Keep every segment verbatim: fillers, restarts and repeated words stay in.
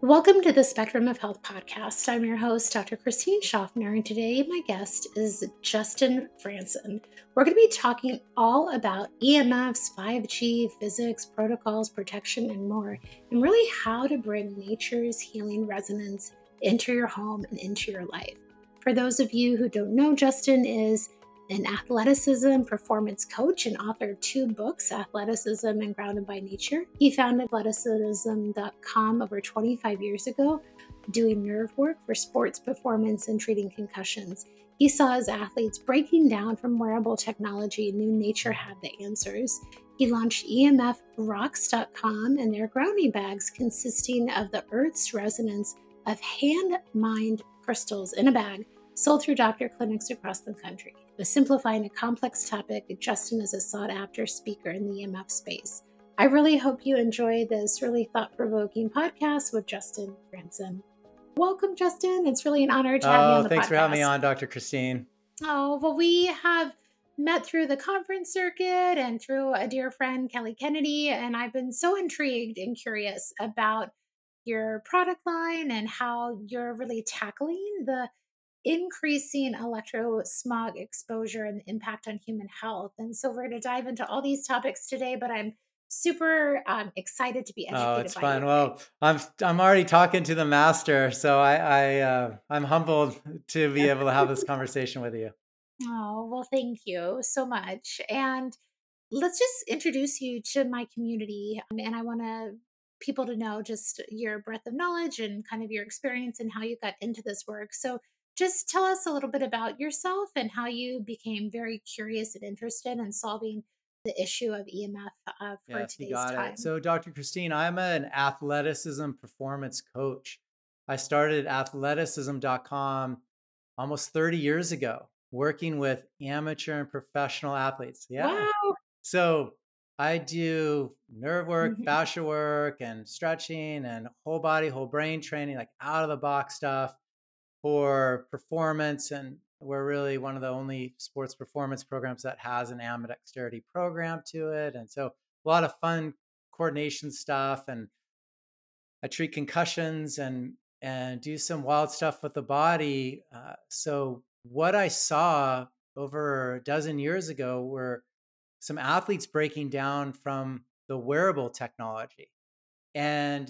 Welcome to the Spectrum of Health podcast. I'm your host, Doctor Christine Schaffner, and today my guest is Justin Franson. We're going to be talking all about E M Fs, five G, physics, protocols, protection, and more, and really how to bring nature's healing resonance into your home and into your life. For those of you who don't know, Justin is an athleticism performance coach and author of two books, Athleticism and Grounded by Nature. He founded athleticism dot com over twenty-five years ago, doing nerve work for sports performance and treating concussions. He saw his athletes breaking down from wearable technology and knew nature had the answers. He launched E M F rocks dot com and their grounding bags consisting of the Earth's resonance of hand-mined crystals in a bag sold through doctor clinics across the country. By simplifying a complex topic, Justin is a sought-after speaker in the E M F space. I really hope you enjoy this really thought-provoking podcast with Justin Franson. Welcome, Justin. It's really an honor to have you on Oh, the thanks for having me podcast. on, Doctor Christine. Oh, well, we have met through the conference circuit and through a dear friend, Kelly Kennedy, and I've been so intrigued and curious about your product line and how you're really tackling the increasing electro smog exposure and the impact on human health. And so we're going to dive into all these topics today, but I'm super um, excited to be Oh, educated it's by you fun. today. Well, I'm I'm already talking to the master, so I I uh, I'm humbled to be able to have this conversation with you. Oh, well, thank you so much. And let's just introduce you to my community. Um, And I want to people to know just your breadth of knowledge and kind of your experience and how you got into this work. So just tell us a little bit about yourself and how you became very curious and interested in solving the issue of E M F uh, for Yes, you today's got it. time. So, Doctor Christine, I'm an athleticism performance coach. I started athleticism dot com almost thirty years ago, working with amateur and professional athletes. Yeah. Wow. So I do nerve work, Mhm. fascia work, and stretching and whole body, whole brain training, like out of the box stuff for performance. And we're really one of the only sports performance programs that has an ambidexterity program to it. And so a lot of fun coordination stuff. And I treat concussions and and do some wild stuff with the body. Uh, so what I saw over a dozen years ago were some athletes breaking down from the wearable technology. And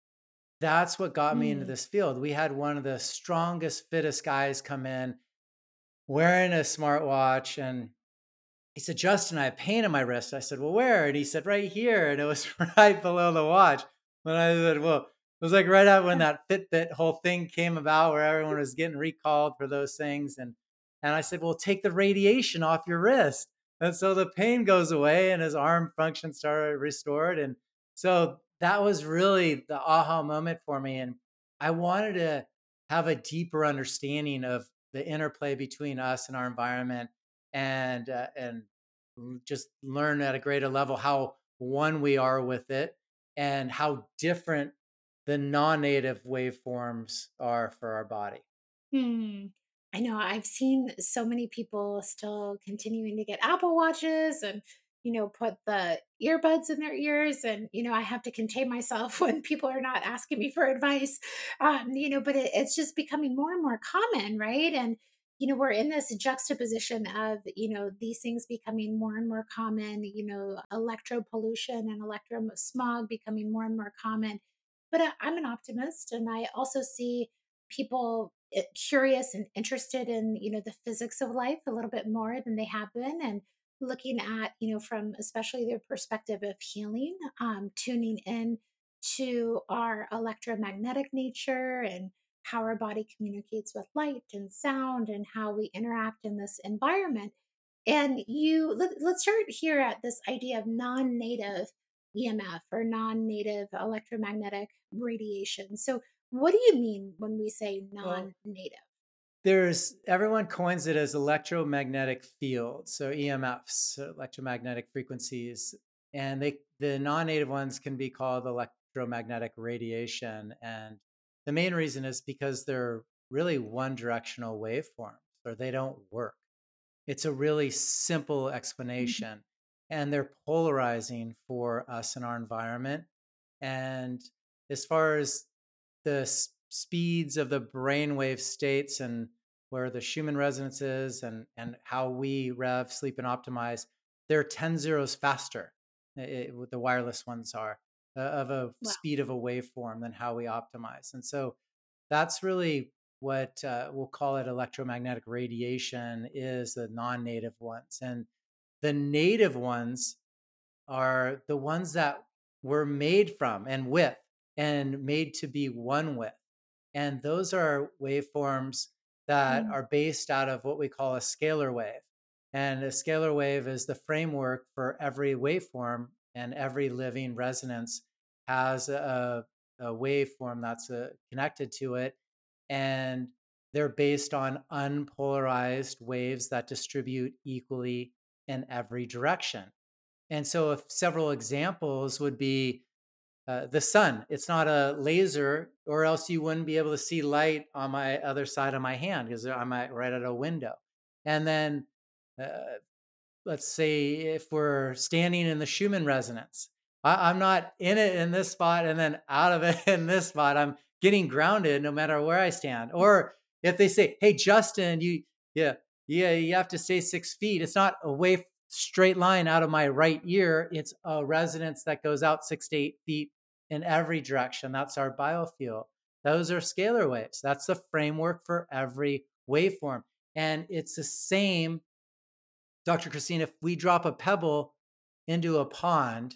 that's what got me into Mm. this field. We had one of the strongest, fittest guys come in wearing a smartwatch. And he said, Justin, I have pain in my wrist. I said, well, where? And he said, right here. And it was right below the watch. And I said, well, it was like right out when that Fitbit whole thing came about where everyone was getting recalled for those things. And and I said, well, take the radiation off your wrist. And so the pain goes away and his arm function started restored. And so that was really the aha moment for me. And I wanted to have a deeper understanding of the interplay between us and our environment and uh, and just learn at a greater level how one we are with it and how different the non-native waveforms are for our body. Hmm. I know I've seen so many people still continuing to get Apple Watches and, you know, put the earbuds in their ears. And, you know, I have to contain myself when people are not asking me for advice. Um, you know, but it, it's just becoming more and more common, right? And, you know, we're in this juxtaposition of, you know, these things becoming more and more common, you know, electro pollution and electro smog becoming more and more common. But I, I'm an optimist and I also see people eh, curious and interested in you know the physics of life a little bit more than they have been and looking at you know from especially their perspective of healing, um, tuning in to our electromagnetic nature and how our body communicates with light and sound and how we interact in this environment. And you let, let's start here at this idea of non-native E M F or non-native electromagnetic radiation. So what do you mean when we say Well, non-native? there's everyone coins it as electromagnetic fields, so E M Fs, so electromagnetic frequencies, and they the non-native ones can be called electromagnetic radiation. And the main reason is because they're really one directional waveforms or they don't work. It's a really simple Mhm. explanation. And they're polarizing for us in our environment. And as far as the s- speeds of the brainwave states and where the Schumann resonance is and and how we rev, sleep, and optimize, they're ten zeros faster. i- i- the wireless ones are uh, of a Wow. speed of a waveform than how we optimize. And so that's really what uh, we'll call it electromagnetic radiation is the non-native ones. And the native ones are the ones that we're made from and with and made to be one with. And those are waveforms that Mm, are based out of what we call a scalar wave. And a scalar wave is the framework for every waveform, and every living resonance has a, a waveform that's uh, connected to it. And they're based on unpolarized waves that distribute equally in every direction. And so, if several examples would be uh, the sun. It's not a laser, or else you wouldn't be able to see light on my other side of my hand because I'm at, right at a window. And then uh, let's say if we're standing in the Schumann resonance, I, I'm not in it in this spot and then out of it in this spot. I'm getting grounded no matter where I stand. Or if they say, "Hey, Justin, you, yeah, yeah, you have to stay six feet," it's not a wave straight line out of my right ear. It's a resonance that goes out six to eight feet in every direction. That's our biofield. Those are scalar waves. That's the framework for every waveform. And it's the same, Doctor Christine, if we drop a pebble into a pond,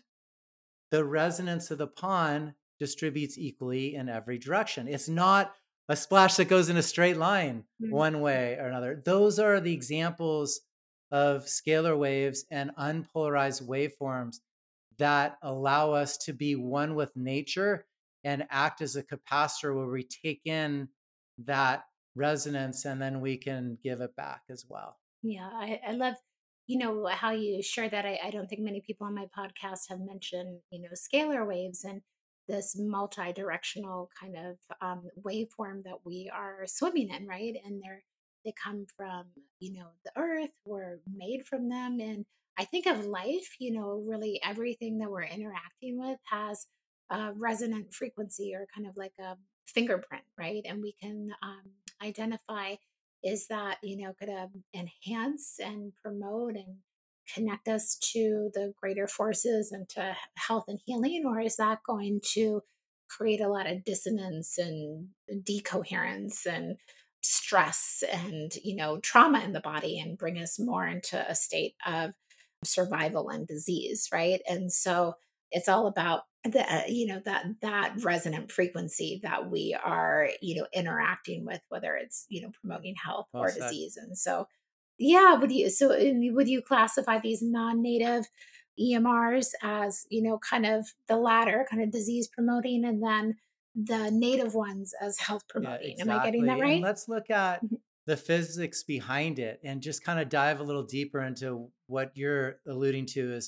the resonance of the pond distributes equally in every direction. It's not a splash that goes in a straight line mm. one way or another. Those are the examples of scalar waves and unpolarized waveforms that allow us to be one with nature and act as a capacitor where we take in that resonance and then we can give it back as well. Yeah, I, I love, you know, how you share that. I, I don't think many people on my podcast have mentioned, you know, scalar waves and this multi-directional kind of um, waveform that we are swimming in, right? And they're they come from, you know, the earth. We're made from them, and I think of life. You know, really everything that we're interacting with has a resonant frequency or kind of like a fingerprint, right? And we can um, identify, is that, you know, going to enhance and promote and connect us to the greater forces and to health and healing, or is that going to create a lot of dissonance and decoherence and stress and, you know, trauma in the body and bring us more into a state of survival and disease, right? And so it's all about the uh, you know, that that resonant frequency that we are, you know, interacting with, whether it's, you know, promoting health Well or said. disease. And so yeah, would you so uh, would you classify these non-native E M Rs as, you know, kind of the latter, kind of disease promoting, and then the native ones as health Yeah, promoting? Am I getting that exactly. And right? let's look at Mhm. the physics behind it and just kind of dive a little deeper into what you're alluding to. Is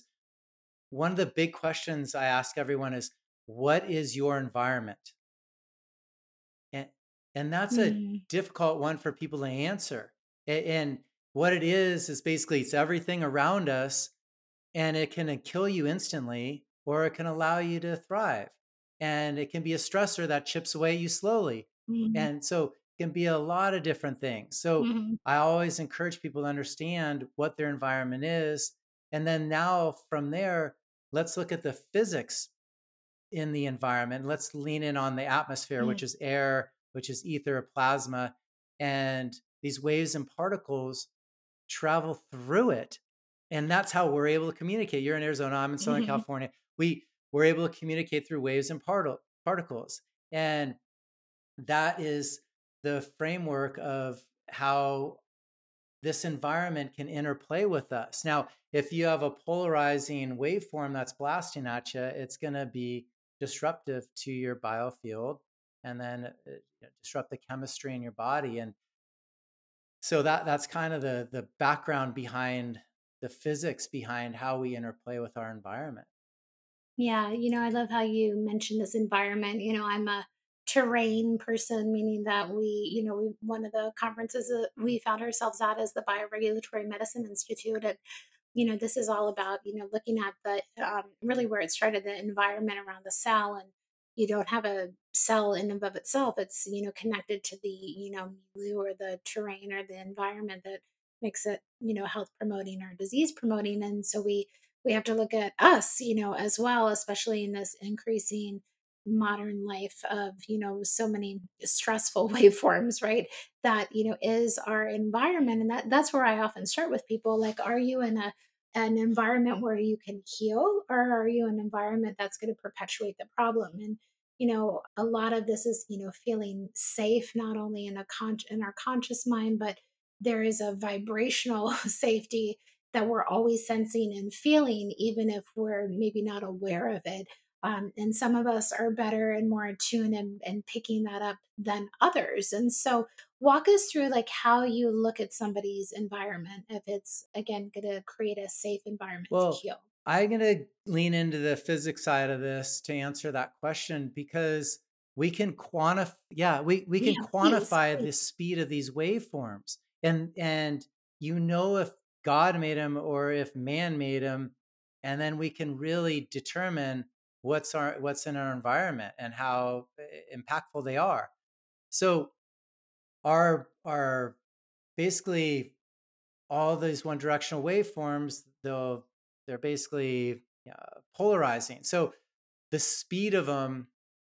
one of the big questions I ask everyone is, what is your environment? And and that's a Mm, difficult one for people to answer. A- And what it is is basically it's everything around us, and it can uh, kill you instantly or it can allow you to thrive. And it can be a stressor that chips away at you slowly. mhm, And so it can be a lot of different things. So mhm, I always encourage people to understand what their environment is. And then now from there, let's look at the physics in the environment. Let's lean in on the atmosphere, mm, which is air, which is ether, plasma. And these waves and particles travel through it. And that's how we're able to communicate. You're in Arizona, I'm in Southern mhm. California. We we're able to communicate through waves and parti- particles. And that is the framework of how this environment can interplay with us. Now, if you have a polarizing waveform that's blasting at you, it's going to be disruptive to your biofield and then uh, you know, disrupt the chemistry in your body. And so that that's kind of the the background behind the physics behind how we interplay with our environment. Yeah, you know, I love how you mentioned this environment. You know, I'm a terrain person, meaning that we, you know, we, one of the conferences that we found ourselves at is the Bioregulatory Medicine Institute. And, you know, this is all about, you know, looking at the um, really where it started, the environment around the cell. you don't have a cell in and of itself. It's, you know, connected to the, you know, milieu or the terrain or the environment that makes it, you know, health promoting or disease promoting. And so we we have to look at us, you know, as well, especially in this increasing modern life of, you know, so many stressful waveforms, right? That, you know, is our environment. And that that's where I often start with people. Like, are you in a an environment where you can heal, or are you an environment that's going to perpetuate the problem? And you know, a lot of this is, you know, feeling safe not only in a con- in our conscious mind, but there is a vibrational safety that we're always sensing and feeling, even if we're maybe not aware of it. Um, and some of us are better and more attuned and, and picking that up than others. And so, walk us through like how you look at somebody's environment if it's again going to create a safe environment to Well, heal. I'm going to lean into the physics side of this to answer that question because we can quantify, yeah, we, we can Yeah, please, quantify please. the speed of these waveforms. And, and you know, if God made them or if man made them, and then we can really determine what's our, what's in our environment and how eh, impactful they are. So our, our basically all these one directional waveforms, though they're basically uh, polarizing. So the speed of them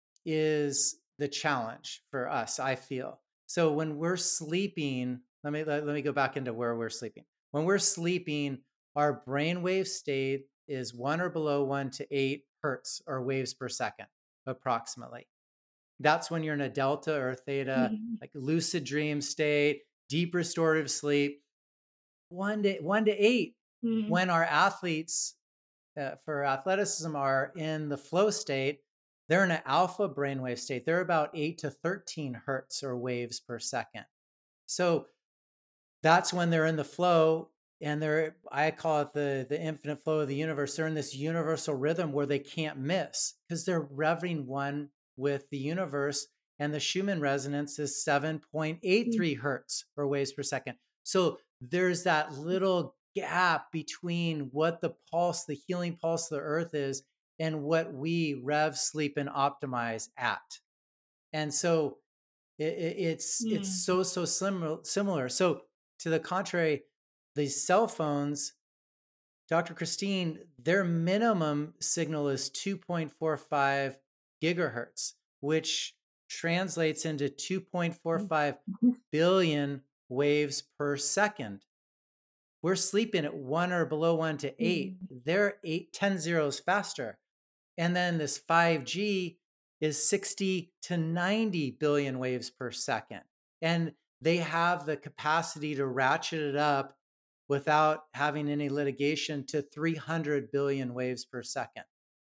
is the challenge for us, I feel. So when we're sleeping, let me let, let me go back into where we're sleeping. When we're sleeping, our brainwave state is one or below one to eight hertz or waves per second, approximately. That's when you're in a delta or theta, Mhm, like lucid dream state, deep restorative sleep. One to one to eight, mhm, when our athletes uh, for athleticism are in the flow state, they're in an alpha brainwave state. They're about eight to thirteen hertz or waves per second. So that's when they're in the flow, and they're, I call it the the infinite flow of the universe. They're in this universal rhythm where they can't miss because they're revving one with the universe, and the Schumann resonance is seven point eight mhm, three hertz or waves per second. So there's that little gap between what the pulse, the healing pulse of the earth is, and what we rev, sleep, and optimize at. And so it, it, it's it's mm, so so similar similar. So to the contrary, these cell phones, doctor Christine, their minimum signal is two point four five gigahertz, which translates into mm, two point four five mhm, billion waves per second. We're sleeping at one or below one to eight. mm, They're eight, ten zeros faster. And then this five G is sixty to ninety billion waves per second. And they have the capacity to ratchet it up without having any litigation to three hundred billion waves per second.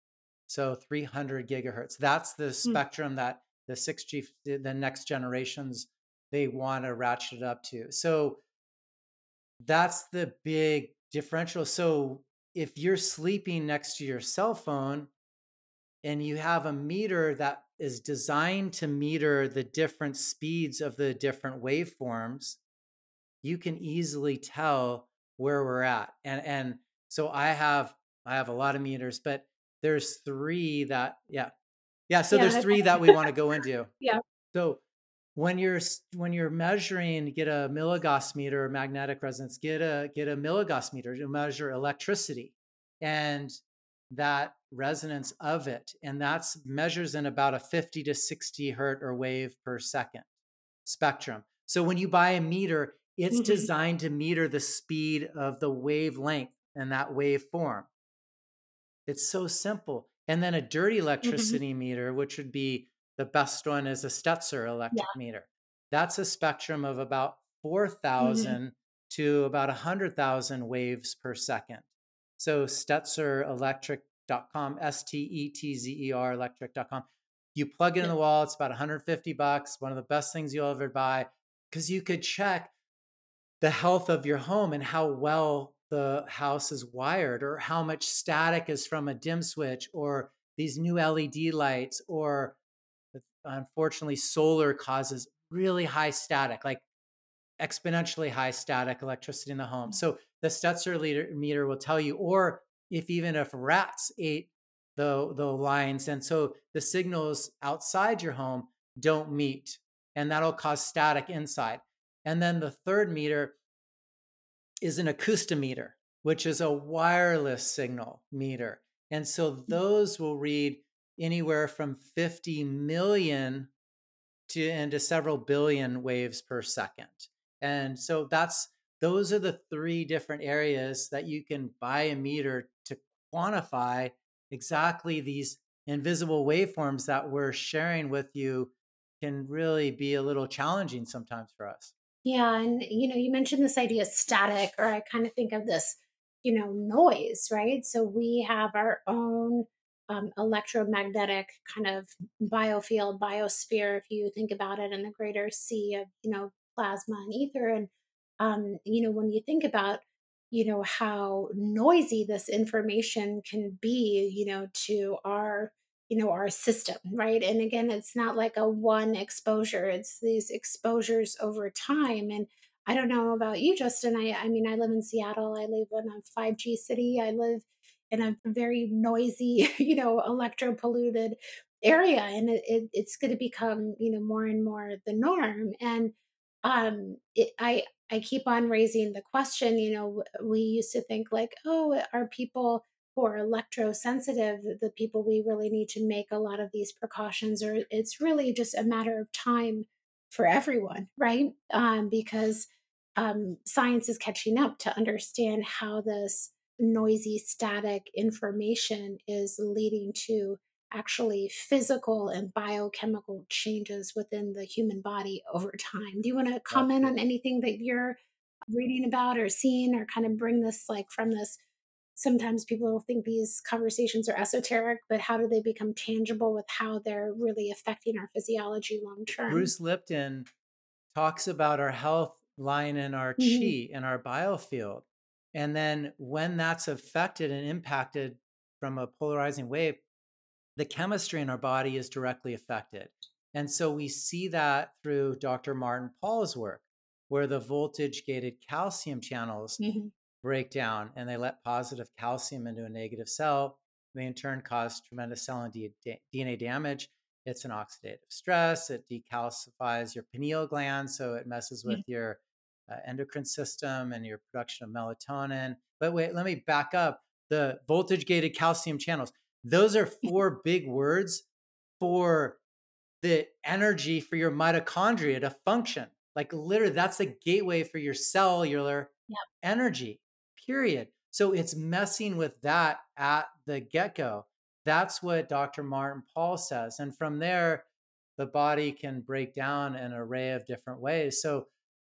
So three hundred gigahertz. That's the mm, spectrum that the six G, the next generations, they want to ratchet it up to. So that's the big differential. So if you're sleeping next to your cell phone, and you have a meter that is designed to meter the different speeds of the different waveforms, you can easily tell where we're at. And and so I have I have a lot of meters, but there's three that yeah. Yeah, so yeah, there's that three that we want to go into. yeah, So when you're when you're measuring, get a milligauss meter, magnetic resonance, get a get a milligauss meter to measure electricity and that resonance of it, and that's measures in about a fifty to sixty hertz or wave per second spectrum. So when you buy a meter, it's mhm, designed to meter the speed of the wavelength and that waveform. It's so simple. And then a dirty mhm, electricity meter, which would be the best one, is a Stetzer yeah, electric meter. That's a spectrum of about mhm, four thousand to about one hundred thousand waves per second. So stetzer electric dot com, S T E T Z E R electric dot com. You plug it in yeah, the wall, it's about one hundred fifty bucks, one of the best things you'll ever buy, because you could check the health of your home and how well the house is wired or how much static is from a dim switch or these new L E D lights or unfortunately solar causes really high static, like exponentially high static electricity in the home. mm, So the Stetzer meter will tell you, or if even if rats ate the the lines, and so the signals outside your home don't meet, and that'll cause static inside. And then the third meter is an acoustometer, which is a wireless signal meter. And so those will read anywhere from fifty million to into several billion waves per second. And so that's those are the three different areas that you can buy a meter to quantify exactly these invisible waveforms that we're sharing with you can really be a little challenging sometimes for us. Yeah, and you know, you mentioned this idea of static, or I kind of think of this, you know, noise, right? So we have our own um, electromagnetic kind of biofield, biosphere, if you think about it, in the greater sea of, you know, plasma and ether. And um, you know, when you think about, you know, how noisy this information can be, you know, to our you know our system, right? And again, it's not like a one exposure, it's these exposures over time. And I don't know about you, Justin. I i mean, I live in Seattle. I live in a five G city. I live in a very noisy you know electro polluted area, and it, it, it's going to become you know more and more the norm. And um it, i i keep on raising the question. You know we used to think like, oh, are people who are electrosensitive the people we really need to make a lot of these precautions, or it's really just a matter of time for everyone, right? Um, because um, science is catching up to understand how this noisy static information is leading to actually physical and biochemical changes within the human body over time. Do you want to comment on Absolutely. anything that you're reading about or seeing, or kind of bring this like from this? Sometimes people think these conversations are esoteric, but how do they become tangible with how they're really affecting our physiology long term? Bruce Lipton talks about our health lying in our Mhm. chi, in our biofield. And then when that's affected and impacted from a polarizing wave, the chemistry in our body is directly affected. And so we see that through Doctor Martin Paul's work, where the voltage gated calcium channels Mhm. break down and they let positive calcium into a negative cell. They in turn cause tremendous cell and D N A damage. It's an oxidative stress. It decalcifies your pineal gland, so it messes with Yeah. your uh, endocrine system and your production of melatonin. But wait, let me back up. The voltage gated calcium channels, those are four big words for the energy for your mitochondria to function. Like literally, that's the gateway for your cellular Yeah. energy, period. So it's messing with that at the get go. That's what Doctor Martin Paul says. And from there, the body can break down an array of different ways. So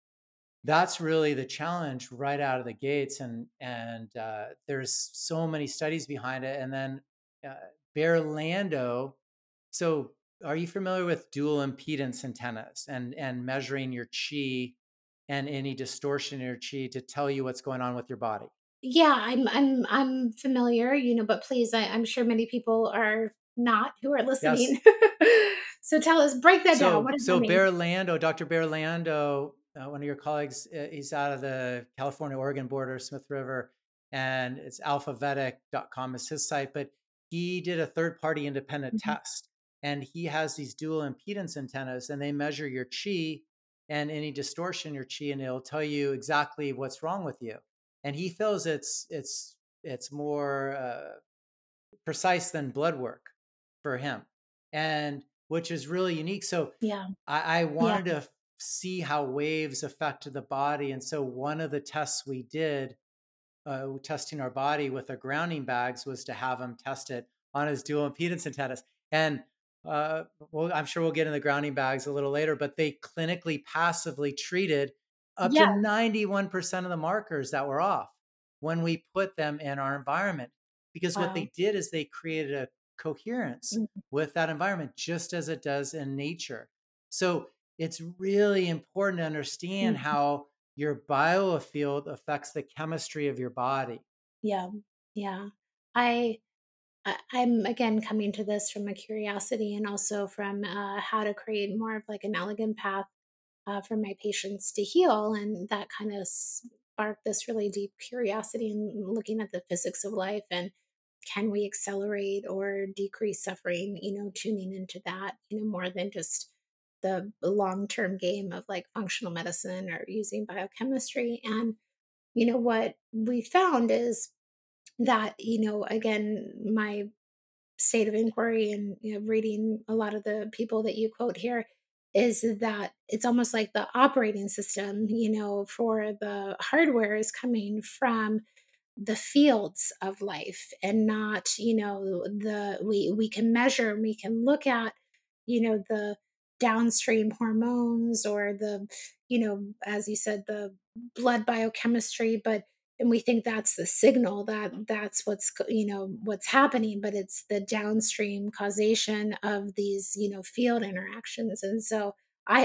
that's really the challenge right out of the gates. And, and uh, there's so many studies behind it. And then uh, Bear Lando, so, are you familiar with dual impedance antennas and and measuring your chi and any distortion in your chi to tell you what's going on with your body? Yeah, I'm I'm I'm familiar, you know, but please, I, I'm sure many people are not who are Yes. listening. So tell us, break that down. What So does that so mean? Bear Lando, Doctor Bear Lando, uh, one of your colleagues, uh, he's out of the California Oregon border, Smith River, and it's alphavetic dot com is his site. But he did a third party independent Mhm. test, and he has these dual impedance antennas, and they measure your chi and any distortion in your chi, and it'll tell you exactly what's wrong with you. And he feels it's it's it's more uh, precise than blood work for him, and which is really unique. So Yeah. I, I Yeah. wanted to f- see how waves affected the body. And so one of the tests we did, uh, testing our body with the grounding bags, was to have him test it on his dual impedance antennas. And uh, well, I'm sure we'll get in the grounding bags a little later, but they clinically passively treated up to Yeah. ninety-one percent of the markers that were off when we put them in our environment. Because what Wow. they did is they created a coherence Mhm. with that environment, just as it does in nature. So it's really important to understand Mhm. how your biofield affects the chemistry of your body. Yeah. Yeah. I I, I'm again coming to this from a curiosity, and also from uh, how to create more of like an elegant path uh, for my patients to heal. And that kind of sparked this really deep curiosity in looking at the physics of life. And can we accelerate or decrease suffering, you know, tuning into that, you know, more than just the long-term game of like functional medicine or using biochemistry. And, you know, what we found is that, you know, again, my state of inquiry and, you know, reading a lot of the people that you quote here is that it's almost like the operating system, you know, for the hardware is coming from the fields of life and not, you know, the we we can measure and we can look at, you know, the downstream hormones or the, you know, as you said, the blood biochemistry, but and we think that's the signal that that's what's go- you know what's happening, but it's the downstream causation of these, you know, field interactions. And so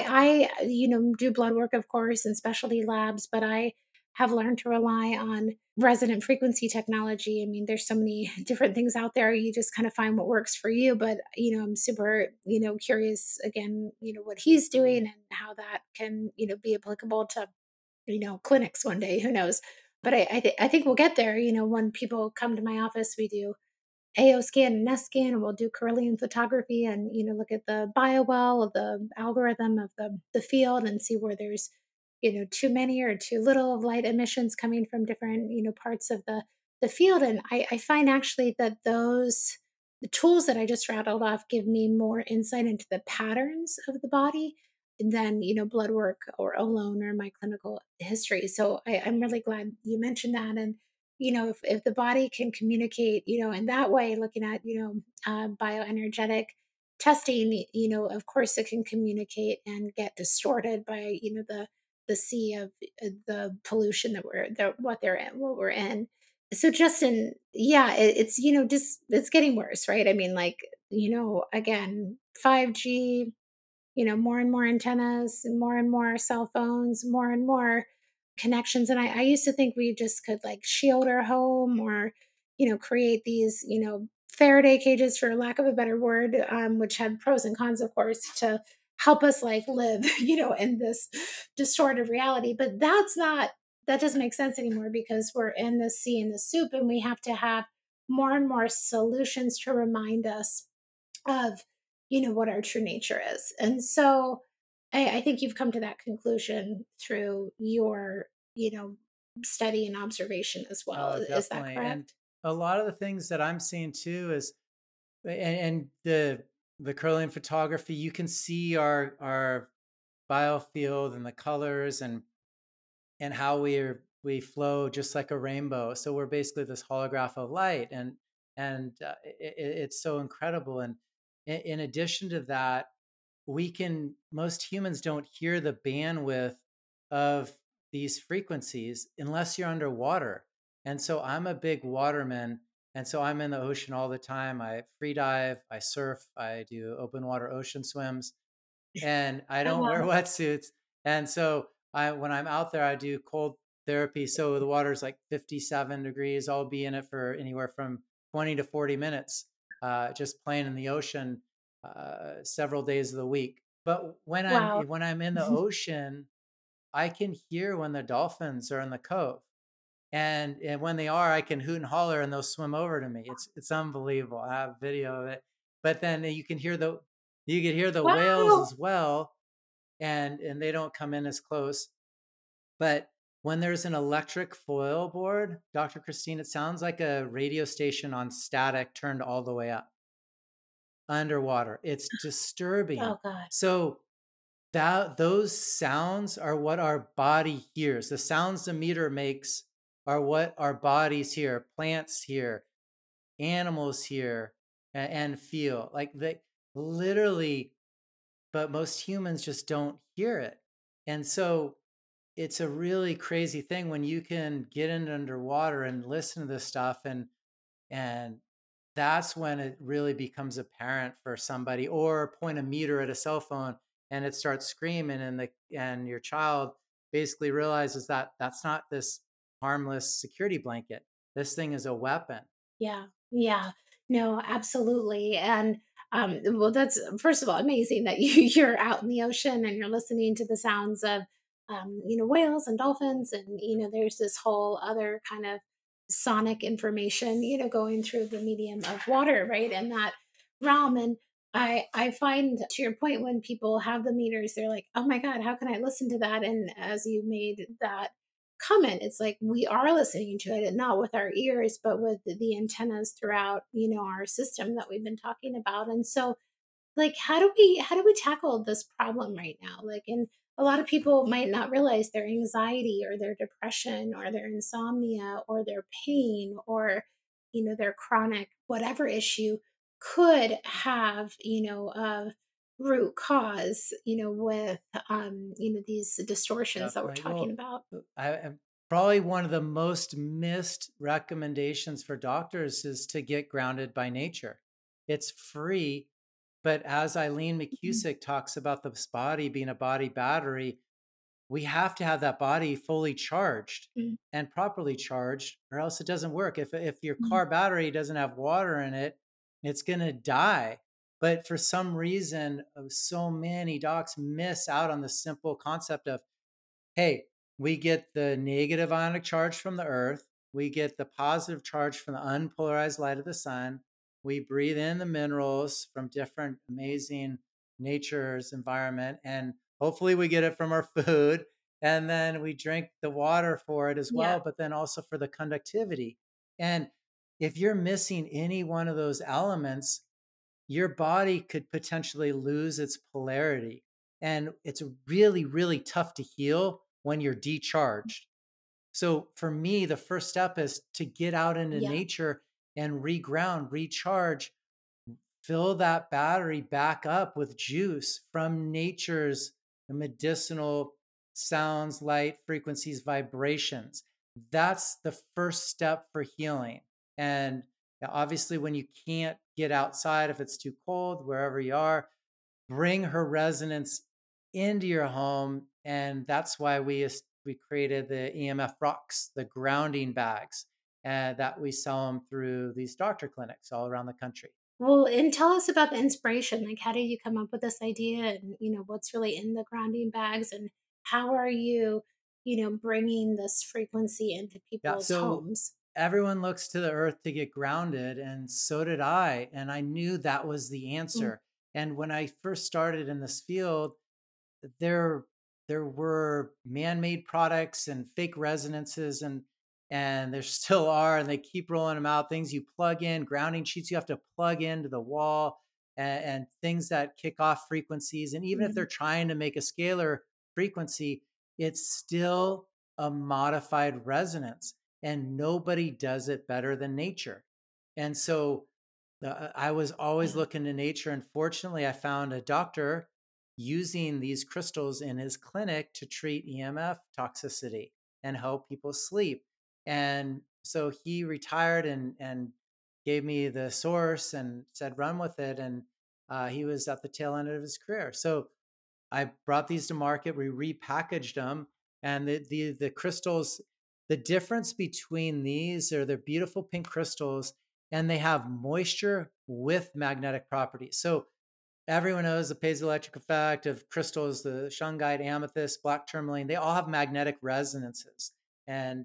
i i you know do blood work, of course, in specialty labs, but I have learned to rely on resonant frequency technology. I mean, there's so many different things out there. You just kind of find what works for you. But, you know, I'm super, you know, curious again, you know, what he's doing and how that can, you know, be applicable to, you know, clinics one day. Who knows? But I, I, th- I think we'll get there. You know, when people come to my office, we do A O scan and Nest scan, and we'll do Carillion photography and, you know, look at the biowell of the algorithm of the, the field and see where there's, you know, too many or too little of light emissions coming from different, you know, parts of the, the field. And I, I find actually that those, the tools that I just rattled off give me more insight into the patterns of the body than, you know, blood work or alone or my clinical history. So I, I'm really glad you mentioned that. And you know, if, if the body can communicate, you know, in that way, looking at, you know, uh, bioenergetic testing, y- you know, of course it can communicate and get distorted by, you know, the the sea of uh, the pollution that we're that what they're in, what we're in. So Justin, yeah, it, it's, you know, just it's getting worse, right? I mean, like, you know, again, five G, you know, more and more antennas, more and more cell phones, more and more connections. And I, I used to think we just could like shield our home or, you know, create these, you know, Faraday cages, for lack of a better word, um, which had pros and cons, of course, to help us like live, you know, in this distorted reality. But that's not, that doesn't make sense anymore because we're in the sea and the soup and we have to have more and more solutions to remind us of, you know, what our true nature is. And so I, I think you've come to that conclusion through your, you know, study and observation as well. Oh, Is that definitely. And correct? a lot of the things that I'm seeing too is and, and the the curling photography, you can see our our biofield and the colors and and how we are we flow just like a rainbow. So we're basically this holograph of light, and and uh, it, it's so incredible. And in, in addition to that, we can most humans don't hear the bandwidth of these frequencies unless you're underwater. And so I'm a big waterman, and so I'm in the ocean all the time. I free dive, I surf, I do open water ocean swims, and I Oh, don't wear wow. wetsuits. And so I when I'm out there, I do cold therapy. So the water's like fifty-seven degrees. I'll be in it for anywhere from twenty to forty minutes, uh, just playing in the ocean uh, several days of the week. But when I'm Wow. when I'm in the ocean, I can hear when the dolphins are in the cove. And, and when they are, I can hoot and holler and they'll swim over to me. It's it's unbelievable. I have video of it. But then you can hear the you can hear the whales Wow. as well, and and they don't come in as close. But when there's an electric foil board, doctor Christine, it sounds like a radio station on static turned all the way up underwater. It's disturbing. Oh, God. So that those sounds are what our body hears. The sounds the meter makes are what our bodies hear, plants hear, animals hear, and, and feel. Like they literally, but most humans just don't hear it. And so it's a really crazy thing when you can get in underwater and listen to this stuff, and and that's when it really becomes apparent for somebody, or point a meter at a cell phone and it starts screaming, and the and your child basically realizes that that's not this harmless security blanket. This thing is a weapon. Yeah. Yeah. No, absolutely. And um, well, that's first of all amazing that you, you're out in the ocean and you're listening to the sounds of, um, you know, whales and dolphins, and you know, there's this whole other kind of sonic information, you know, going through the medium of water, right? In that realm. And I I find, to your point, when people have the meters, they're like, oh my God, how can I listen to that? And as you made that comment, it's like we are listening to it, and not with our ears, but with the antennas throughout, you know, our system that we've been talking about. And so, like, how do we how do we tackle this problem right now? Like, and a lot of people might not realize their anxiety or their depression or their insomnia or their pain or, you know, their chronic whatever issue could have, you know, a root cause, you know, with um, you know, these distortions that we're Definitely. talking Well, about. uh, I am probably one of the most missed recommendations for doctors is to get grounded by nature. It's free, but as Eileen Mhm. McCusick talks about this body being a body battery, we have to have that body fully charged Mhm. and properly charged, or else it doesn't work. If if your Mhm. car battery doesn't have water in it, it's gonna die. But for some reason, uh, so many docs miss out on the simple concept of, hey, we get the negative ionic charge from the earth. We get the positive charge from the unpolarized light of the sun. We breathe in the minerals from different amazing nature's environment. And hopefully we get it from our food. And then we drink the water for it as Yeah. well, but then also for the conductivity. And if you're missing any one of those elements, your body could potentially lose its polarity. And it's really, really tough to heal when you're decharged. So for me, the first step is to get out into Yeah. nature and reground, recharge, fill that battery back up with juice from nature's medicinal sounds, light, frequencies, vibrations. That's the first step for healing. And yeah, obviously, when you can't get outside, if it's too cold, wherever you are, bring her resonance into your home. And that's why we, we created the E M F rocks, the grounding bags, and that we sell them through these doctor clinics all around the country. Well, and tell us about the inspiration. Like, how did you come up with this idea, and, you know, what's really in the grounding bags, and how are you, you know, bringing this frequency into Yeah. people's So homes? everyone looks to the earth to get grounded, and so did I. And I knew that was the Mm. answer. And when I first started in this field, there there were man-made products and fake resonances, and and there still are, and they keep rolling them out. Things you plug in, grounding sheets you have to plug into the wall, and, and things that kick off frequencies. And even if they're Mhm. trying to make a scalar frequency, it's still a modified resonance, and nobody does it better than nature. And so uh, I was always Yeah. looking to nature, and fortunately, I found a doctor using these crystals in his clinic to treat E M F toxicity and help people sleep. And so he retired and and gave me the source and said, run with it. And uh, he was at the tail end of his career. So I brought these to market. We repackaged them, and the the the crystals. The difference between these are they're beautiful pink crystals, and they have moisture with magnetic properties. So everyone knows the piezoelectric effect of crystals, the shungite, amethyst, black tourmaline. They all have magnetic resonances, and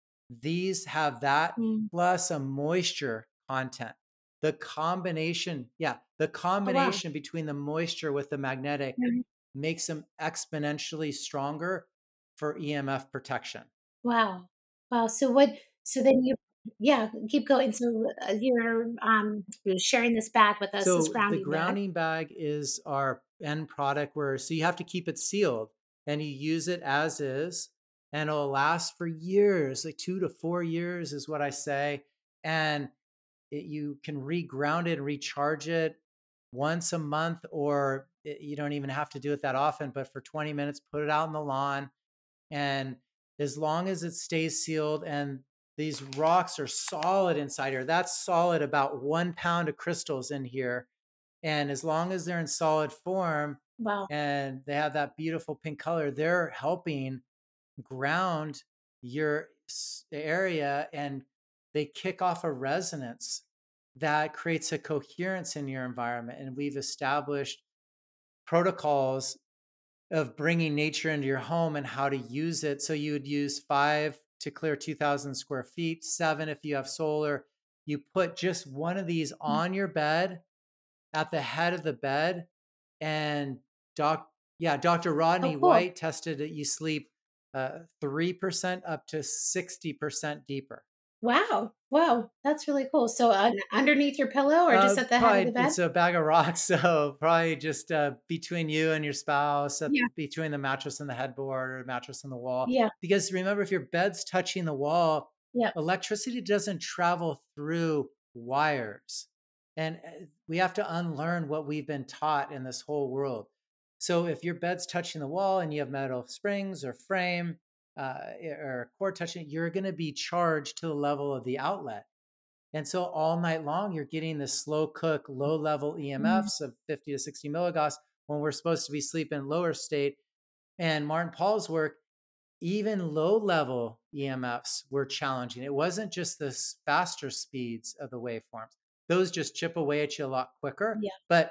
these have that Mm. plus a moisture content. The combination, yeah, the Oh, wow. combination between the moisture with the magnetic Mhm. makes them exponentially stronger for E M F protection. Wow. Wow. So what? So then you, yeah, keep going. So uh, you're um you're sharing this bag with us, this So the grounding bag. grounding bag is our end product where so you have to keep it sealed and you use it as is and it'll last for years, like two to four years is what I say. And it, you can reground it and recharge it once a month, or it, you don't even have to do it that often, but for twenty minutes, put it out in the lawn. And as long as it stays sealed and these rocks are solid inside here, that's solid about one pound of crystals in here. And as long as they're in solid form Wow. and they have that beautiful pink color, they're helping ground your area and they kick off a resonance that creates a coherence in your environment. And we've established protocols of bringing nature into your home and how to use it. So you would use five to clear two thousand square feet, seven if you have solar. You put just one of these Mm. on your bed at the head of the bed, and doc yeah, Doctor Oh, Rodney cool. White tested that you sleep uh, three percent up to sixty percent deeper. Wow. Wow, that's really cool. So, un underneath your pillow or just Uh, at the head of the probably bed? it's a bag of rocks, so probably just uh, between you and your spouse, uh, Yeah, between the mattress and the headboard or mattress and the wall. yeah, Because remember, if your bed's touching the wall, yeah. electricity doesn't travel through wires. And uh, we have to unlearn what we've been taught in this whole world. So if your bed's touching the wall and you have metal springs or frame uh, or cord touching, you're going to be charged to the level of the outlet. And so all night long, you're getting the slow cook, low level Mm, E M Fs of fifty to sixty milligauss when we're supposed to be sleeping lower state. And Martin Paul's work, even low level E M Fs were challenging. It wasn't just the faster speeds of the waveforms, those just chip away at you a lot quicker. yeah. But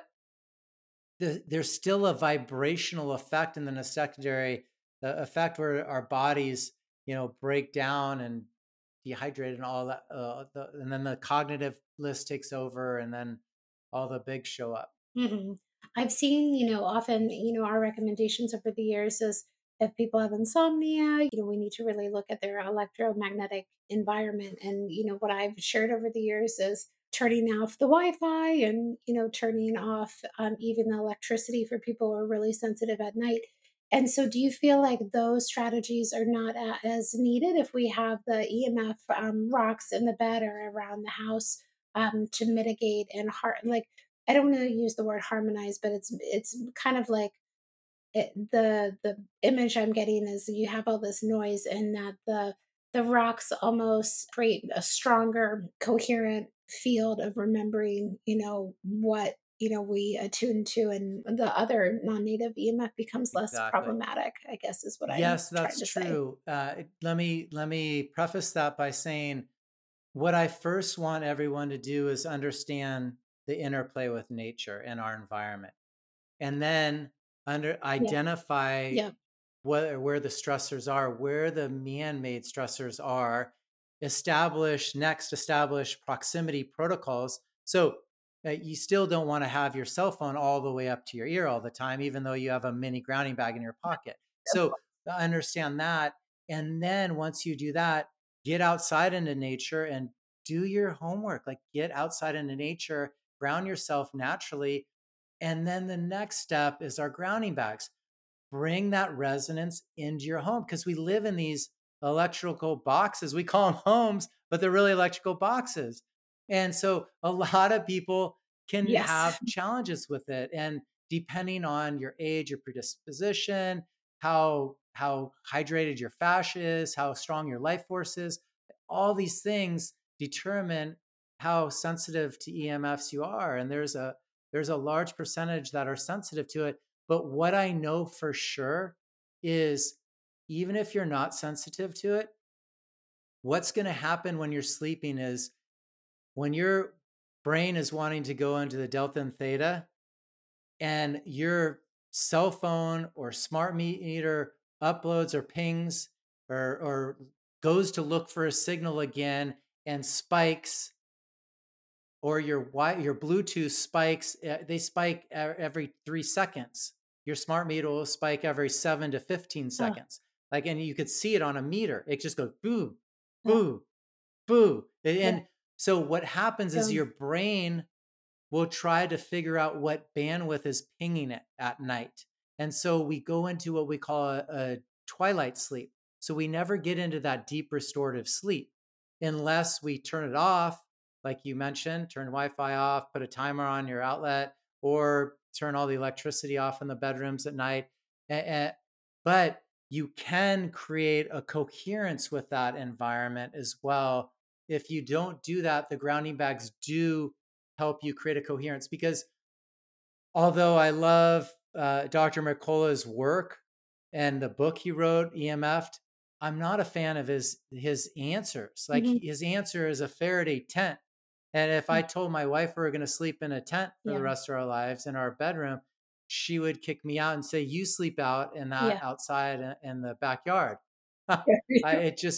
the, there's still a vibrational effect, and then a secondary the effect where our bodies, you know, break down and dehydrate and all that. Uh, the, and then the cognitive list takes over, and then all the bigs show up. Mhm. I've seen, you know, often, you know, our recommendations over the years is if people have insomnia, you know, we need to really look at their electromagnetic environment. And, you know, what I've shared over the years is turning off the Wi-Fi and, you know, turning off um, even the electricity for people who are really sensitive at night. And so, do you feel like those strategies are not a- as needed if we have the E M F um, rocks in the bed or around the house um, to mitigate and heart like I don't want to use the word harmonize, but it's it's kind of like it, the the image I'm getting is you have all this noise and that the the rocks almost create a stronger, coherent field of remembering, you know, what you know we attune to, and the other non-native E M F becomes less Exactly. problematic. I guess is what I'm Yes, trying that's to say. true. Uh, it- let me let me preface that by saying what I first want everyone to do is understand the interplay with nature and our environment, and then under Yeah, identify yeah, where, where the stressors are, where the man-made stressors are, establish next, establish proximity protocols. So uh, you still don't want to have your cell phone all the way up to your ear all the time, even though you have a mini grounding bag in your pocket. of So course. uh, understand that. And then once you do that, get outside into nature and do your homework. Like get outside into nature, ground yourself naturally. And then the next step is our grounding bags. Bring that resonance into your home because we live in these electrical boxes. We call them homes, but they're really electrical boxes. And so a lot of people can Yes. have challenges with it. And depending on your age, your predisposition, how how hydrated your fascia is, how strong your life force is, all these things determine how sensitive to E M Fs you are. And there's a there's a large percentage that are sensitive to it. But what I know for sure is even if you're not sensitive to it, what's going to happen when you're sleeping is when your brain is wanting to go into the delta and theta, and your cell phone or smart meter uploads or pings or, or goes to look for a signal again and spikes, or your wi your Bluetooth spikes, uh, they spike e- every three seconds. Your smart meter will spike every seven to fifteen Oh, seconds. Like, and you could see it on a meter. It just goes boo, oh, boo, boo. A- yeah. And so what happens is So, your brain will try to figure out what bandwidth is pinging it at night. And so we go into what we call a, a twilight sleep. So we never get into that deep restorative sleep unless we turn it off, like you mentioned, turn Wi Fi off, put a timer on your outlet, or turn all the electricity off in the bedrooms at night. A- a- But you can create a coherence with that environment as well. If you don't do that, the grounding bags do help you create a coherence, because although I love uh, Doctor Mercola's work and the book he wrote, E M F'd, I'm not a fan of his his answers. Like mhm, his answer is a Faraday tent. And if I mm, told my wife we were going to sleep in a tent for the yeah, rest of our lives in our bedroom, she would kick me out and say, "You sleep out in that yeah. outside in in the backyard." I, Yeah. it just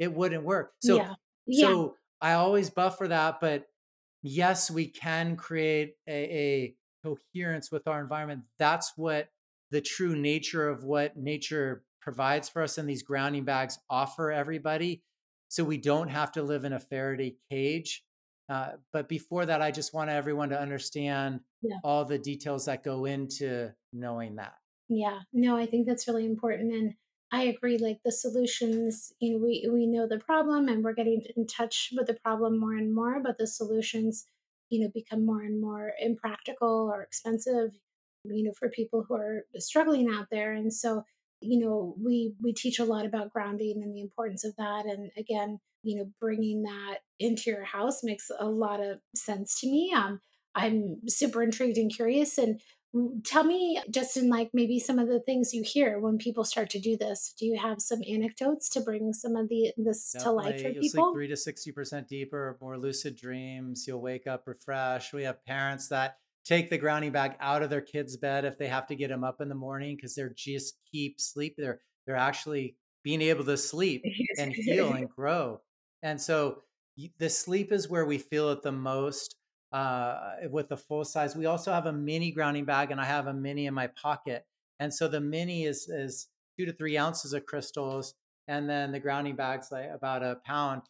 it wouldn't work. So, Yeah. Yeah. so I always buffer that, but yes, we can create a, a coherence with our environment. That's what the true nature of what nature provides for us, and these grounding bags offer everybody. So we don't have to live in a Faraday cage. Uh, but before that, I just want everyone to understand Yeah. all the details that go into knowing that. Yeah, no, I think that's really important, and I agree, like, the solutions, you know, we we know the problem, and we're getting in touch with the problem more and more, but the solutions, you know, become more and more impractical or expensive, you know, for people who are struggling out there, and so, you know, we we teach a lot about grounding and the importance of that, and again, you know, bringing that into your house makes a lot of sense to me. um, I'm super intrigued and curious, and Mm, tell me just in like maybe some of the things you hear when people start to do this. Do you have some anecdotes to bring some of the this to life Definitely, for you'll sleep people? three to sixty percent deeper, more lucid dreams. You'll wake up refreshed. We have parents that take the grounding bag out of their kids' bed if they have to get them up in the morning because they're just keep sleep. They're they're actually being able to sleep and heal and grow. And so y- the sleep is where we feel it the most uh, with the full size. We also have a mini grounding bag, and I have a mini in my pocket. And so the mini is is two to three ounces of crystals, and then the grounding bag's like about a pound.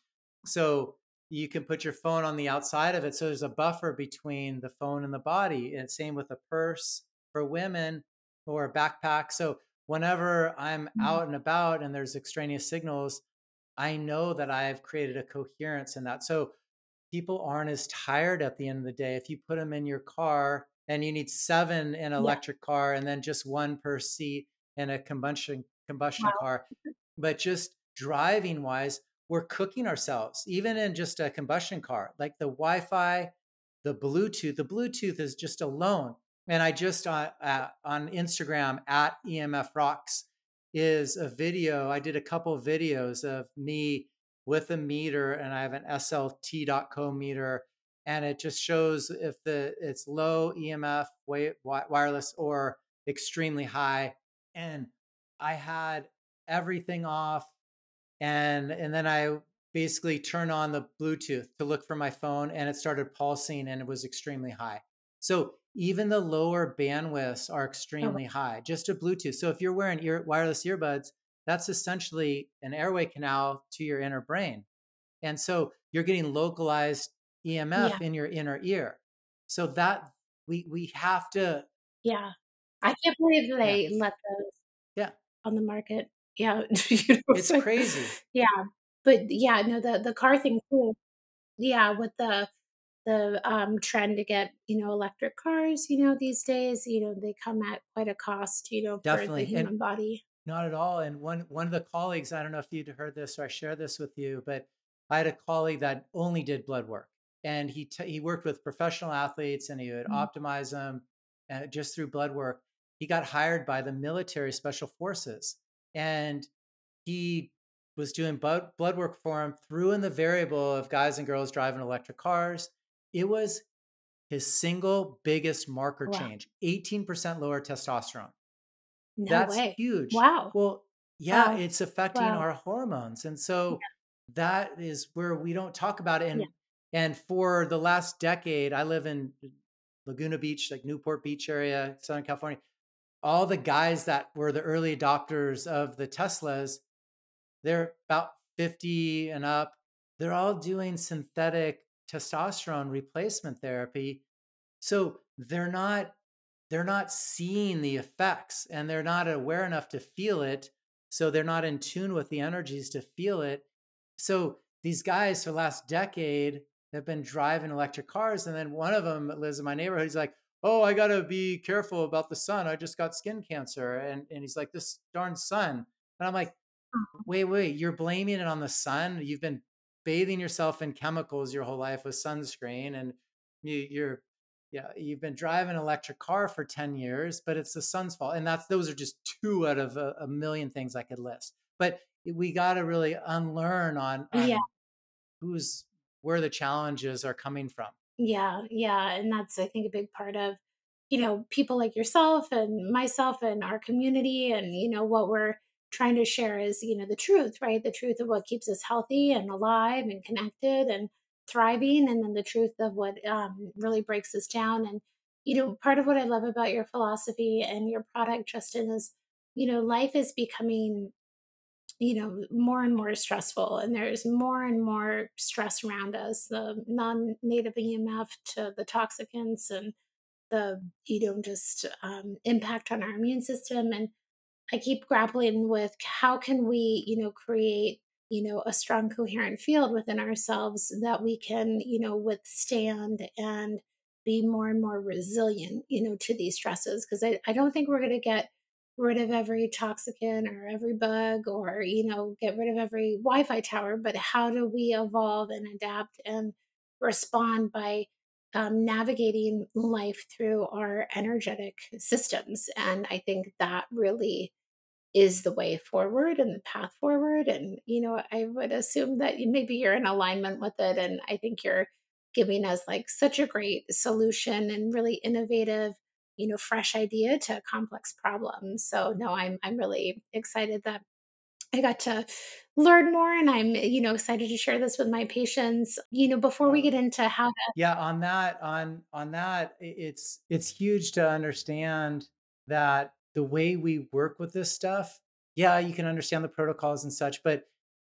So you can put your phone on the outside of it. So there's a buffer between the phone and the body. And same with a purse for women or a backpack. So whenever I'm Mm, out and about and there's extraneous signals, I know that I've created a coherence in that. So people aren't as tired at the end of the day. If you put them in your car and you need seven in an yeah, electric car and then just one per seat in a combustion combustion wow, car, but just driving wise, we're cooking ourselves, even in just a combustion car, like the Wi-Fi, the Bluetooth. The Bluetooth is just alone. And I just uh, uh, on Instagram at E M F Rocks is a video. I did a couple of videos of me with a meter, and I have an S L T dot co meter, and it just shows if the it's low E M F wireless or extremely high. And I had everything off, and and then I basically turn on the Bluetooth to look for my phone, and it started pulsing and it was extremely high. So even the lower bandwidths are oh, extremely high, just a Bluetooth. So if you're wearing ear, wireless earbuds, that's essentially an airway canal to your inner brain. And so you're getting localized yeah, E M F in your inner ear. So that we we have to, yeah. I can't believe yeah, they let those yeah. on the market. Yeah, you know, it's It's like, crazy. yeah, but yeah, no, the the car thing too. Yeah, with the the um, trend to get, you know, electric cars, you know, these days, you know, they come at quite a cost, you know, for the Definitely. And human body. not at all. And one one of the colleagues, I don't know if you'd heard this or I shared this with you, but I had a colleague that only did blood work, and he t- he worked with professional athletes, and he would Mm, optimize them uh, just through blood work. He got hired by the military special forces, and he was doing blood blood work for him, threw in the variable of guys and girls driving electric cars. It was his single biggest marker wow. change: eighteen percent lower testosterone. No That's way. huge. Wow. Well, yeah, Wow. it's affecting Wow. our hormones. And Yeah. so that is where we don't talk about it. Yeah. And and for the last decade, I live in Laguna Beach, like Newport Beach area, Southern California. All the guys that were the early adopters of the Teslas, they're about fifty and up. They're all doing synthetic testosterone replacement therapy. So they're not they're not seeing the effects, and they're not aware enough to feel it. So they're not in tune with the energies to feel it. So these guys for the last decade have been driving electric cars. And then one of them that lives in my neighborhood, he's like, "Oh, I got to be careful about the sun. I just got skin cancer." And, and he's like, "This darn sun." And I'm like, Oh, wait, wait, you're blaming it on the sun? You've been bathing yourself in chemicals your whole life with sunscreen, and you, you're, yeah, you've been driving an electric car for ten years, but it's the sun's fault. And that's, those are just two out of a, a million things I could list. But we got to really unlearn on, yeah. on who's, where the challenges are coming from. Yeah. Yeah. And that's, I think, a big part of, you know, people like yourself and myself and our community and, you know, what we're trying to share is, you know, the truth, right? The truth of what keeps us healthy and alive and connected and thriving, and then the truth of what um, really breaks us down. And, you know, part of what I love about your philosophy and your product, Justin, is, you know, life is becoming, you know, more and more stressful, and there's more and more stress around us, the non-native E M F to the toxicants and the, you know, just um, impact on our immune system. And I keep grappling with how can we, you know, create, you know, a strong, coherent field within ourselves that we can, you know, withstand and be more and more resilient, you know, to these stresses. Because I, I don't think we're going to get rid of every toxicant or every bug or, you know, get rid of every Wi Fi tower, but how do we evolve and adapt and respond by um, navigating life through our energetic systems? And I think that really is the way forward and the path forward. And, you know, I would assume that you, maybe you're in alignment with it. And I think you're giving us like such a great solution and really innovative, you know, fresh idea to complex problems. So no, I'm I'm really excited that I got to learn more, and I'm, you know, excited to share this with my patients. You know, before we Uh, get into how to yeah, on that, on on that, i- it's it's huge to understand that the way we work with this stuff. Yeah, you can understand the protocols and such, but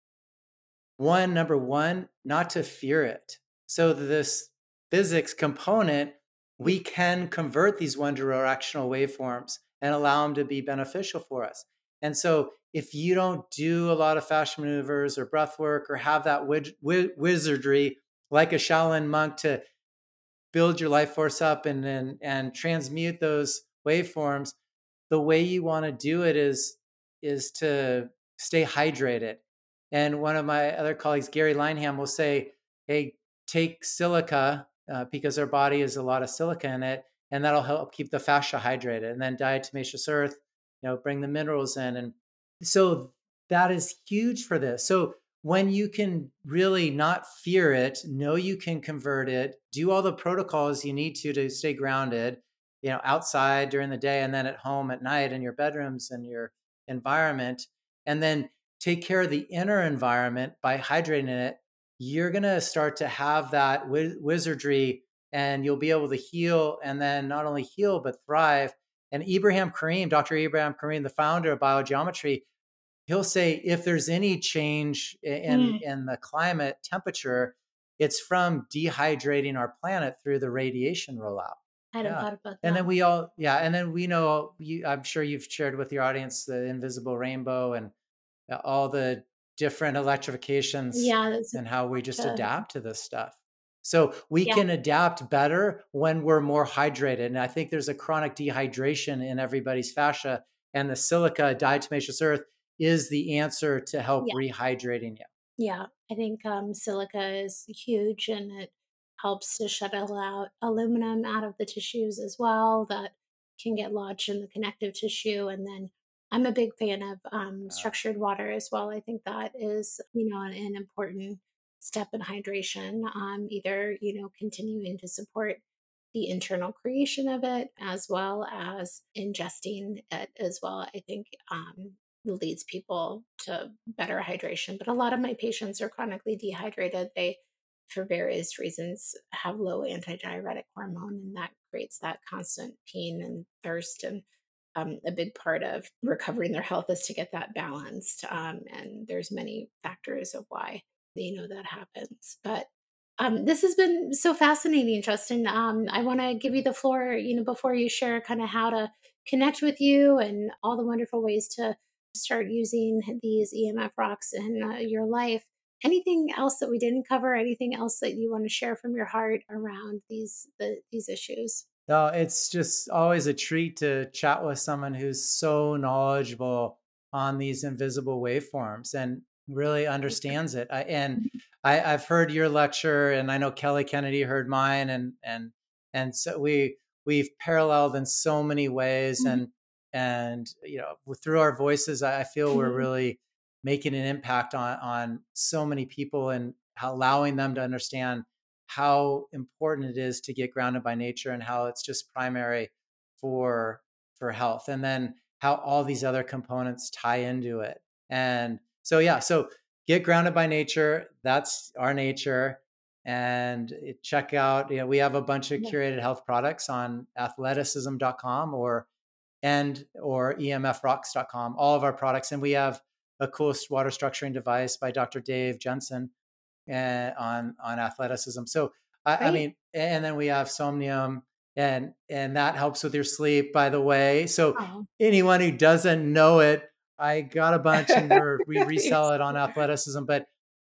one, number one, not to fear it. So this physics component, we can convert these one directional waveforms and allow them to be beneficial for us. And so if you don't do a lot of fascia maneuvers or breath work or have that wiz- wi- wizardry like a Shaolin monk to build your life force up and and, and transmute those waveforms, the way you want to do it is is to stay hydrated. And one of my other colleagues, Gary Lineham, will say, "Hey, take silica uh, because our body has a lot of silica in it, and that'll help keep the fascia hydrated. And then diatomaceous earth, you know, bring the minerals in, and so that is huge for this. So when you can really not fear it, know you can convert it, do all the protocols you need to to stay grounded, you know, outside during the day and then at home at night in your bedrooms and your environment, and then take care of the inner environment by hydrating it, you're going to start to have that wiz- wizardry, and you'll be able to heal, and then not only heal, but thrive. And Ibrahim Karim, Doctor Ibrahim Karim, the founder of biogeometry, he'll say if there's any change in mm, in the climate temperature, it's from dehydrating our planet through the radiation rollout. I hadn't Yeah. thought about And that. then we all, yeah, and then we know, you, I'm sure you've shared with your audience the invisible rainbow and uh, all the different electrifications Yeah, that's and how we just to, adapt to this stuff. So we yeah. can adapt better when we're more hydrated. And I think there's a chronic dehydration in everybody's fascia, and the silica diatomaceous earth is the answer to help Yeah. rehydrating you. Yeah, I think um, silica is huge, and it helps to shuttle out aluminum out of the tissues as well that can get lodged in the connective tissue. And then I'm a big fan of um, Uh, structured water as well. I think that is, you know, an, an important step in hydration, um, either, you know, continuing to support the internal creation of it as well as ingesting it as well. I think um, leads people to better hydration. But a lot of my patients are chronically dehydrated. They, for various reasons, have low antidiuretic hormone, and that creates that constant pain and thirst. And um, a big part of recovering their health is to get that balanced. Um, and there's many factors of why, you know, that happens. But um, this has been so fascinating, Justin. Um, I want to give you the floor, you know, before you share kind of how to connect with you and all the wonderful ways to start using these E M F rocks in uh, your life. Anything else that we didn't cover? Anything else that you want to share from your heart around these the, these issues? No, it's just always a treat to chat with someone who's so knowledgeable on these invisible waveforms and really understands it. I, and I, I've heard your lecture, and I know Kelly Kennedy heard mine, and and and so we we've paralleled in so many ways, Mhm. and and you know through our voices, I I feel we're Mhm. really making an impact on on so many people and allowing them to understand how important it is to get grounded by nature and how it's just primary for for health. And then how all these other components tie into it. And so, yeah, so get grounded by nature. That's our nature. And it- check out, you know, we have a bunch of Yeah. curated health products on athleticism dot com or and or E M F rocks dot com, all of our products. And we have a cool water structuring device by Doctor Dave Jensen and on on athleticism. So I, I Great. mean, and then we have Somnium, and and that helps with your sleep, by the way. So Oh. anyone who doesn't know it, I got a bunch, and we're we You're resell it on so- athleticism. But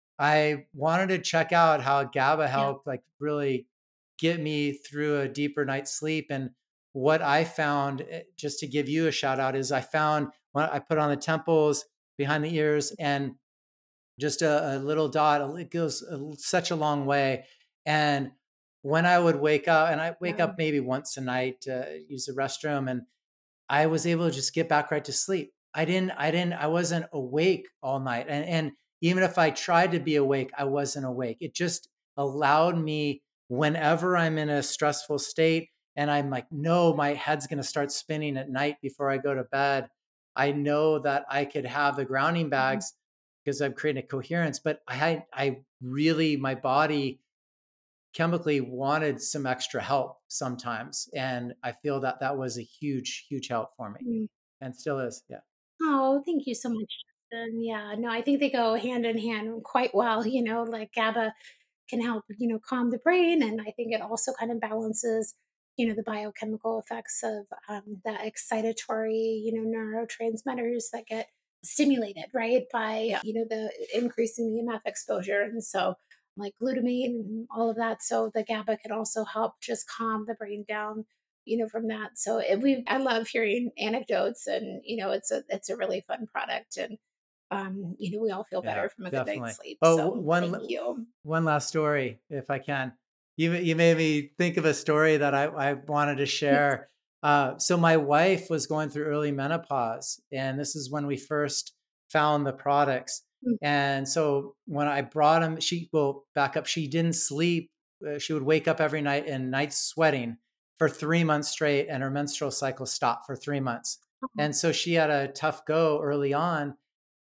I wanted to check out how GABA yeah. helped, like really get me through a deeper night's sleep. And what I found, eh, just to give you a shout out, is I found when I put on the temples, behind the ears, and just a, a little dot. It goes a, such a long way. And when I would wake up, and I wake Yeah. up maybe once a night to use the restroom, and I was able to just get back right to sleep. I didn't, I didn't, I wasn't awake all night. And, and even if I tried to be awake, I wasn't awake. It just allowed me, whenever I'm in a stressful state and I'm like, no, my head's going to start spinning at night before I go to bed. I know that I could have the grounding Mhm. bags because I'm creating a coherence, but I had, I really, my body chemically wanted some extra help sometimes. And I feel that that was a huge, huge help for me Mm. and still is. Yeah. Oh, thank you so much, Justin. Yeah, no, I think they go hand in hand quite well. You know, like GABA can help, you know, calm the brain. And I think it also kind of balances, you know, the biochemical effects of um, the excitatory, you know, neurotransmitters that get stimulated, right, by, you know, the increasing E M F exposure. And so, like glutamate and all of that. So the GABA can also help just calm the brain down, you know, from that. So it, we, I love hearing anecdotes, and you know, it's a, it's a really fun product, and um, you know, we all feel Yeah, better from a good night's definitely. sleep. Oh, So one thank you. one last story, if I can. You you made me think of a story that I, I wanted to Please. share. Uh, so my wife was going through early menopause, and this is when we first found the products. Mm. And so when I brought them, she will back up. She didn't sleep. Uh, she would wake up every night and night sweating for three months straight, and her menstrual cycle stopped for three months. Oh, And so she had a tough go early on,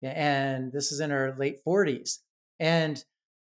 and this is in her late forties. And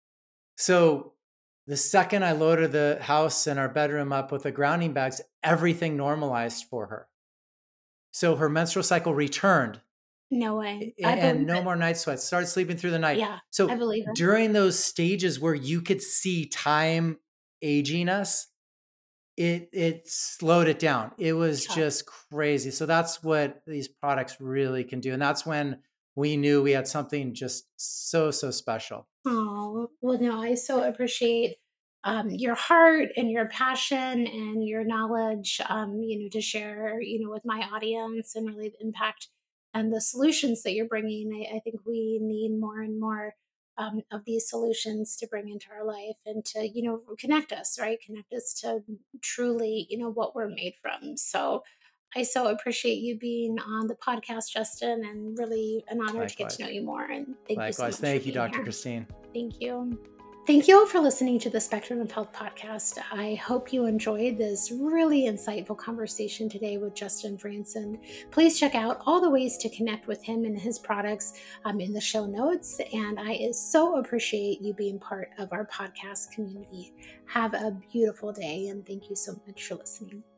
so the second I loaded the house and our bedroom up with the grounding bags, everything normalized for her. So her menstrual cycle returned, no way. a- I and believe no it. more night sweats, started sleeping through the night. Yeah, I So believe it. during those stages where you could see time aging us, it it slowed it down. It was Yeah. just crazy. So that's what these products really can do. And that's when we knew we had something just so, so special. Oh, well, no, I so appreciate um, your heart and your passion and your knowledge, um, you know, to share, you know, with my audience, and really the impact and the solutions that you're bringing. I, I think we need more and more um, of these solutions to bring into our life, and to, you know, connect us, right? Connect us to truly, you know, what we're made from. So I so appreciate you being on the podcast, Justin, and really an honor to get to know Likewise. you more. And thank you so Likewise. much for Thank you, being Doctor here. Christine. Thank you. Thank you all for listening to the Spectrum of Health podcast. I hope you enjoyed this really insightful conversation today with Justin Franson. Please check out all the ways to connect with him and his products um, in the show notes. And I so appreciate you being part of our podcast community. Have a beautiful day, and thank you so much for listening.